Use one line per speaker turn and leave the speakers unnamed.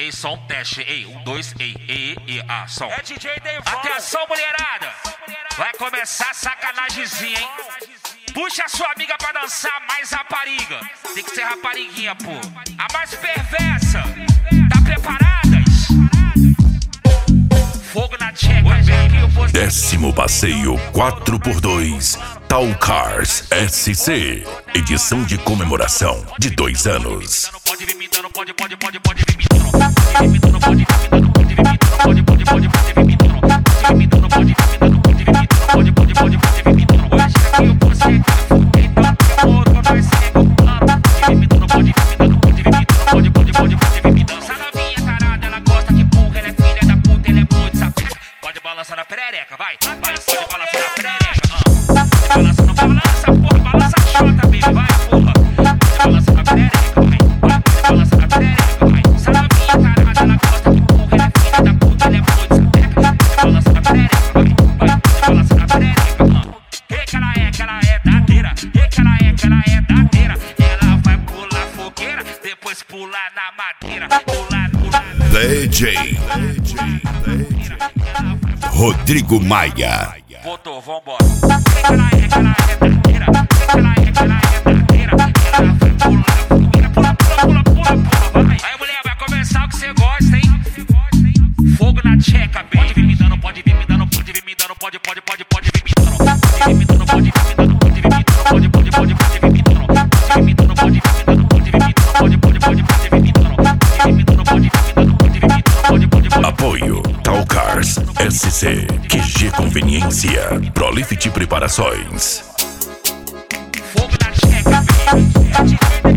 Ei, som, teste, ei, 1, 2, ei, som.
É DJ Deival.
Atenção, mulherada, vai começar a sacanagemzinha, hein? Puxa a sua amiga pra dançar mais rapariga. Tem que ser rapariguinha, pô. A mais perversa. Tá preparadas? Fogo na tcheca, gente.
10º passeio 4x2 Tal Cars SC. Edição de comemoração de 2 anos.
Pode vir me dando, pode vir me dando, pode vir me dando, pode vir me dando, pode vir me dando, pode vir me dando, pode vir me dando, pode vir me dando, pode vir me dando, pode vir me dando. Hoje aqui eu vou ser então demorou, vai ser pode vir me dando, pode vir me dando, pode vir me dando, pode vir me dando. Essa novinha tarada, ela gosta de burra, ela é filha da puta, ela é muito safada. Pode balançar na perereca, vai, pode balançar na perereca, balança, não balança, porra, balança a chota, baby, vai, porra. Pode balançar na perereca, vai, balança na perereca, vai. Essa novinha tarada, ela gosta de burra, ela é filha da puta, ela é muito sapeca. Pode balançar na perereca, vai, balança na perereca, que ela é dadeira, que ela é dadeira. Ela vai pular fogueira, depois pular na madeira, pular.
DJ Rodrigo Maia.
Voltou, vambora. Ela é dadeira, ela é dadeira. Ela vai pular fogueira, pula, vai. Aí, mulher, vai começar o que você gosta, hein? Fogo na tcheca, bem. Pode vir me dando, pode vir me dando, pode vir me dando, pode vir me dando. Pode vir me dando, pode vir me dando, pode vir me dando, pode vir me dando, pode vir me dando, pode vir me dando, pode vir me dando, pode vir me dando, pode vir me dando, pode vir me dando, pode vir me dando.
Apoio Tal Cars SC. QG Conveniência. Prolifit Preparações.
Fogo na tcheca, bem.